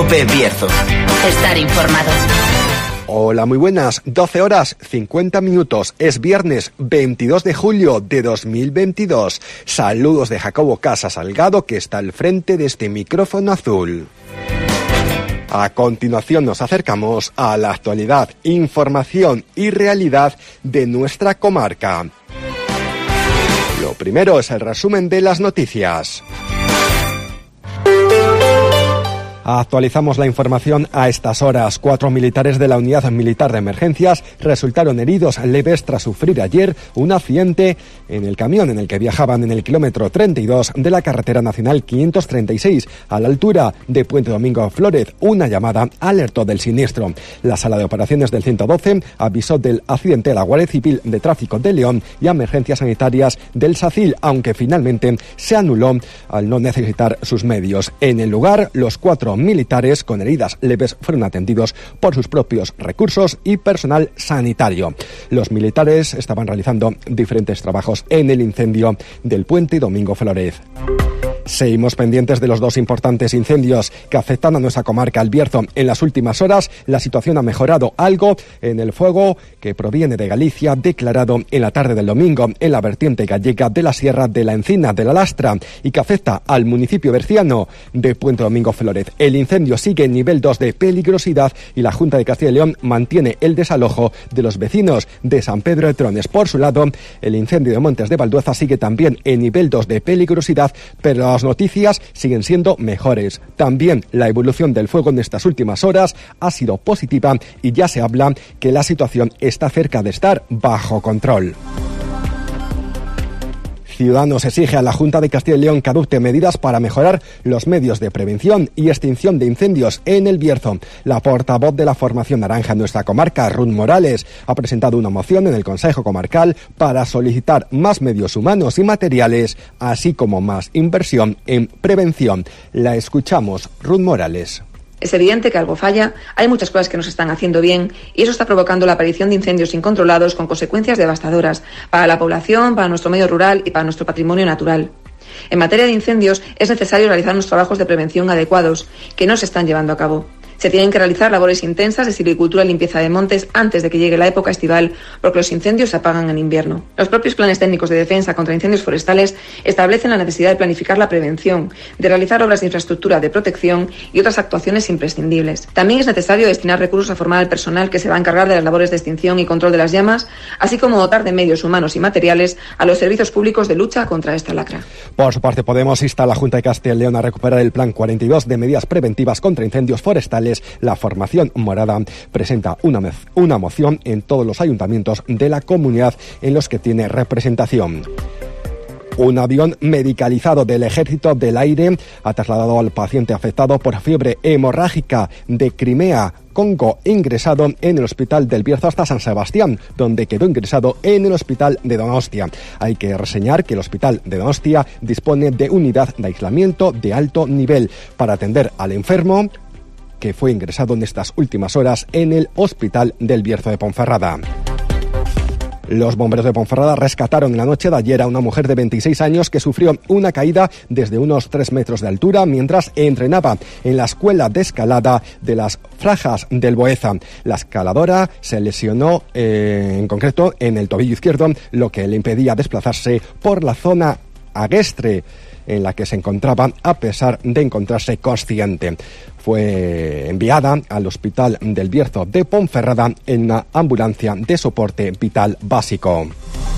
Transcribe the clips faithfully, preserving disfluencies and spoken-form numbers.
Cope Bierzo. Estar informado. Hola, muy buenas. doce horas cincuenta minutos. Es viernes veintidós de julio de dos mil veintidós. Saludos de Jacobo Casa Salgado, que está al frente de este micrófono azul. A continuación nos acercamos a la actualidad, información y realidad de nuestra comarca. Lo primero es el resumen de las noticias. Actualizamos la información a estas horas. Cuatro militares de la Unidad Militar de Emergencias resultaron heridos leves tras sufrir ayer un accidente en el camión en el que viajaban en el kilómetro treinta y dos de la carretera nacional quinientos treinta y seis, a la altura de Puente Domingo Flórez. Una llamada alertó del siniestro. La sala de operaciones del ciento doce avisó del accidente a la Guardia Civil de Tráfico de León y a Emergencias Sanitarias del SACIL, aunque finalmente se anuló al no necesitar sus medios. En el lugar, los cuatro militares con heridas leves fueron atendidos por sus propios recursos y personal sanitario. Los militares estaban realizando diferentes trabajos en el incendio del Puente Domingo Flórez. Seguimos pendientes de los dos importantes incendios que afectan a nuestra comarca, el Bierzo. En las últimas horas, la situación ha mejorado algo en el fuego que proviene de Galicia, declarado en la tarde del domingo en la vertiente gallega de la Sierra de la Encina de la Lastra y que afecta al municipio berciano de Puente Domingo Flórez. El incendio sigue en nivel dos de peligrosidad y la Junta de Castilla y León mantiene el desalojo de los vecinos de San Pedro de Trones. Por su lado, el incendio de Montes de Valdueza sigue también en nivel dos de peligrosidad, pero las noticias siguen siendo mejores. También la evolución del fuego en estas últimas horas ha sido positiva y ya se habla que la situación está cerca de estar bajo control. Ciudadanos exige a la Junta de Castilla y León que adopte medidas para mejorar los medios de prevención y extinción de incendios en el Bierzo. La portavoz de la Formación Naranja en nuestra comarca, Ruth Morales, ha presentado una moción en el Consejo Comarcal para solicitar más medios humanos y materiales, así como más inversión en prevención. La escuchamos, Ruth Morales. Es evidente que algo falla, hay muchas cosas que no se están haciendo bien y eso está provocando la aparición de incendios incontrolados con consecuencias devastadoras para la población, para nuestro medio rural y para nuestro patrimonio natural. En materia de incendios es necesario realizar unos trabajos de prevención adecuados que no se están llevando a cabo. Se tienen que realizar labores intensas de silvicultura y limpieza de montes antes de que llegue la época estival, porque los incendios se apagan en invierno. Los propios planes técnicos de defensa contra incendios forestales establecen la necesidad de planificar la prevención, de realizar obras de infraestructura de protección y otras actuaciones imprescindibles. También es necesario destinar recursos a formar al personal que se va a encargar de las labores de extinción y control de las llamas, así como dotar de medios humanos y materiales a los servicios públicos de lucha contra esta lacra. Por su parte, Podemos insta a la Junta de Castilla y León a recuperar el Plan cuarenta y dos de medidas preventivas contra incendios forestales. La formación morada presenta una, una moción en todos los ayuntamientos de la comunidad en los que tiene representación. Un avión medicalizado del Ejército del Aire ha trasladado al paciente afectado por fiebre hemorrágica de Crimea, Congo, ingresado en el hospital del Bierzo hasta San Sebastián, donde quedó ingresado en el hospital de Donostia. Hay que reseñar que el hospital de Donostia dispone de unidad de aislamiento de alto nivel para atender al enfermo que fue ingresado en estas últimas horas en el hospital del Bierzo de Ponferrada. Los bomberos de Ponferrada rescataron en la noche de ayer a una mujer de veintiséis años que sufrió una caída desde unos tres metros de altura mientras entrenaba en la escuela de escalada de las Frajas del Boeza. La escaladora se lesionó eh, en concreto en el tobillo izquierdo, lo que le impedía desplazarse por la zona agrestre en la que se encontraba a pesar de encontrarse consciente. Fue enviada al hospital del Bierzo de Ponferrada en una ambulancia de soporte vital básico.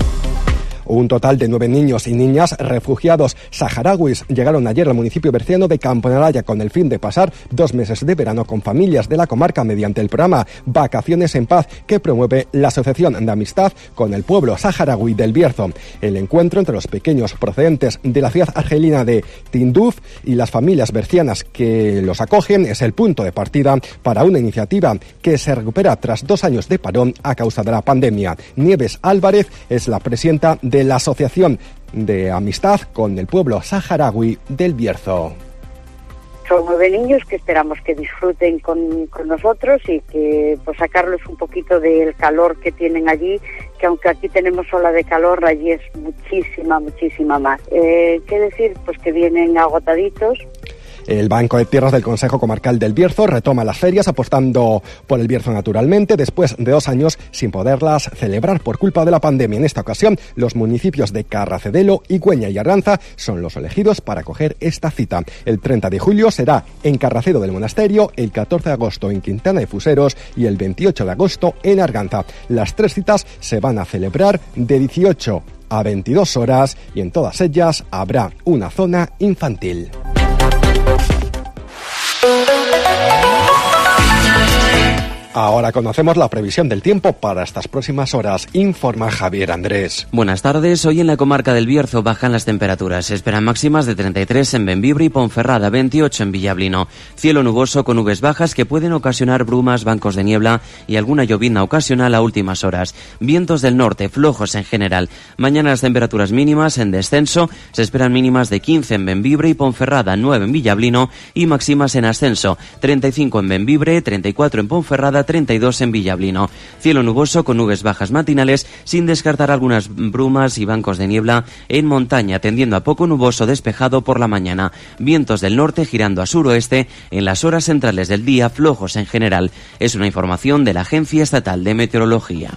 Un total de nueve niños y niñas refugiados saharauis llegaron ayer al municipio berciano de Camponaraya con el fin de pasar dos meses de verano con familias de la comarca mediante el programa Vacaciones en Paz que promueve la Asociación de Amistad con el pueblo saharaui del Bierzo. El encuentro entre los pequeños procedentes de la ciudad argelina de Tinduf y las familias bercianas que los acogen es el punto de partida para una iniciativa que se recupera tras dos años de parón a causa de la pandemia. Nieves Álvarez es la presidenta de la Asociación de Amistad con el pueblo saharaui del Bierzo. Son nueve niños que esperamos que disfruten con, con nosotros y que pues sacarlos un poquito del calor que tienen allí, que aunque aquí tenemos ola de calor, allí es muchísima, muchísima más. Eh, ¿Qué decir? Pues que vienen agotaditos. El Banco de Tierras del Consejo Comarcal del Bierzo retoma las ferias apostando por el Bierzo naturalmente después de dos años sin poderlas celebrar por culpa de la pandemia. En esta ocasión, los municipios de Carracedelo, Igüeña y Arganza son los elegidos para acoger esta cita. El treinta de julio será en Carracedo del Monasterio, el catorce de agosto en Quintana de Fuseros y el veintiocho de agosto en Arganza. Las tres citas se van a celebrar de dieciocho a veintidós horas y en todas ellas habrá una zona infantil. Ahora conocemos la previsión del tiempo para estas próximas horas. Informa Javier Andrés. Buenas tardes. Hoy en la comarca del Bierzo bajan las temperaturas. Se esperan máximas de treinta y tres en Bembibre y Ponferrada, veintiocho en Villablino. Cielo nuboso con nubes bajas que pueden ocasionar brumas, bancos de niebla y alguna llovizna ocasional a últimas horas. Vientos del norte, flojos en general. Mañana las temperaturas mínimas en descenso. Se esperan mínimas de quince en Bembibre y Ponferrada, nueve en Villablino y máximas en ascenso. treinta y cinco en Bembibre, treinta y cuatro en Ponferrada, treinta y dos en Villablino. Cielo nuboso con nubes bajas matinales, sin descartar algunas brumas y bancos de niebla en montaña, tendiendo a poco nuboso despejado por la mañana. Vientos del norte girando a suroeste en las horas centrales del día, flojos en general. Es una información de la Agencia Estatal de Meteorología.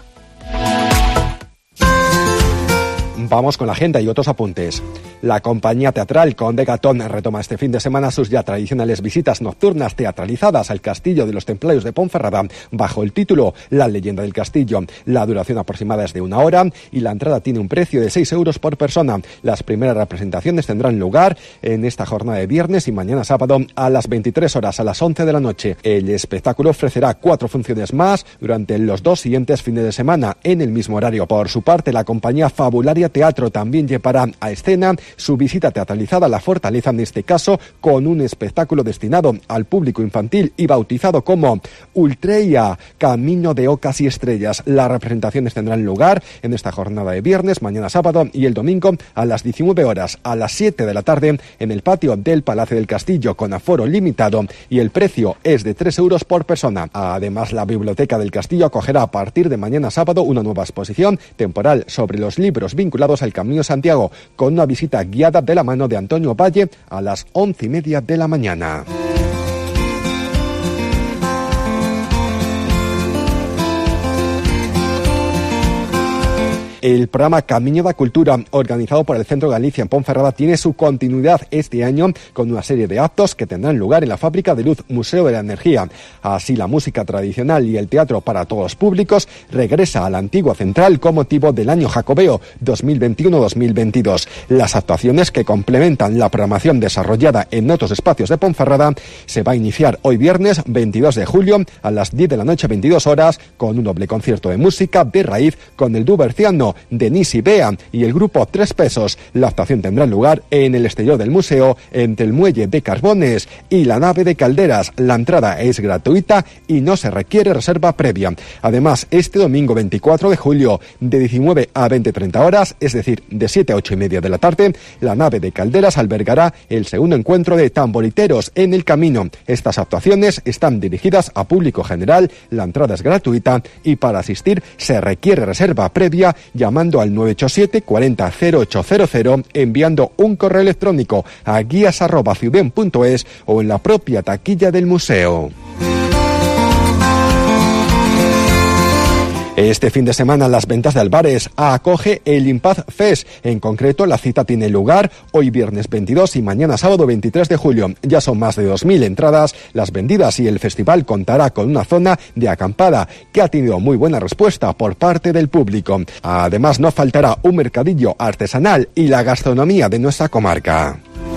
Vamos con la agenda y otros apuntes. La compañía teatral Conde Gatón retoma este fin de semana sus ya tradicionales visitas nocturnas teatralizadas al Castillo de los Templarios de Ponferrada bajo el título La leyenda del castillo. La duración aproximada es de una hora y la entrada tiene un precio de seis euros por persona. Las primeras representaciones tendrán lugar en esta jornada de viernes y mañana sábado a las veintitrés horas, a las once de la noche. El espectáculo ofrecerá cuatro funciones más durante los dos siguientes fines de semana en el mismo horario. Por su parte, la compañía Fabularia Teatro también llevará a escena su visita teatralizada a la fortaleza, en este caso con un espectáculo destinado al público infantil y bautizado como Ultreia, Camino de Ocas y Estrellas. Las representaciones tendrán lugar en esta jornada de viernes, mañana sábado y el domingo a las diecinueve horas, a las siete de la tarde en el patio del Palacio del Castillo con aforo limitado y el precio es de tres euros por persona. Además, la Biblioteca del Castillo acogerá a partir de mañana sábado una nueva exposición temporal sobre los libros vinculados al Camino de Santiago con una visita guiada de la mano de Antonio Valle a las once y media de la mañana. El programa Camiño da Cultura, organizado por el Centro Galicia en Ponferrada, tiene su continuidad este año con una serie de actos que tendrán lugar en la Fábrica de Luz, Museo de la Energía. Así, la música tradicional y el teatro para todos los públicos regresa a la antigua central con motivo del año jacobeo dos mil veintiuno dos mil veintidós. Las actuaciones que complementan la programación desarrollada en otros espacios de Ponferrada se va a iniciar hoy viernes veintidós de julio a las diez de la noche, veintidós horas, con un doble concierto de música de raíz con el dúo berciano Denise y Bea y el grupo Tres Pesos. La actuación tendrá lugar en el exterior del museo, entre el muelle de Carbones y la nave de Calderas. La entrada es gratuita y no se requiere reserva previa. Además, este domingo veinticuatro de julio, de diecinueve a veinte treinta horas, es decir, de siete a ocho y media de la tarde, la nave de Calderas albergará el segundo encuentro de tamboriteros en el camino. Estas actuaciones están dirigidas a público general, la entrada es gratuita y para asistir se requiere reserva previa llamando al nueve ocho siete cuarenta cero ocho cero cero, enviando un correo electrónico a guías arroba ciuden punto es o en la propia taquilla del museo. Este fin de semana las ventas de Albares acoge el Impaz Fest. En concreto, la cita tiene lugar hoy viernes veintidós y mañana sábado veintitrés de julio. Ya son más de dos mil entradas las vendidas y el festival contará con una zona de acampada que ha tenido muy buena respuesta por parte del público. Además, no faltará un mercadillo artesanal y la gastronomía de nuestra comarca.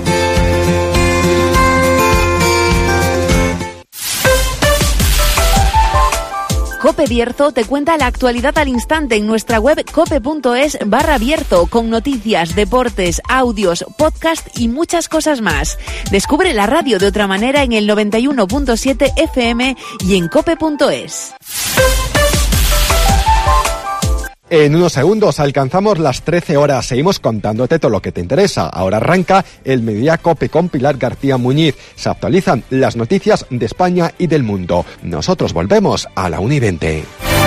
Cope Bierzo te cuenta la actualidad al instante en nuestra web cope.es barra Bierzo, con noticias, deportes, audios, podcast y muchas cosas más. Descubre la radio de otra manera en el noventa y uno punto siete F M y en cope punto es. En unos segundos alcanzamos las trece horas. Seguimos contándote todo lo que te interesa. Ahora arranca el Mediodía Cope con Pilar García Muñiz. Se actualizan las noticias de España y del mundo. Nosotros volvemos a la una y veinte.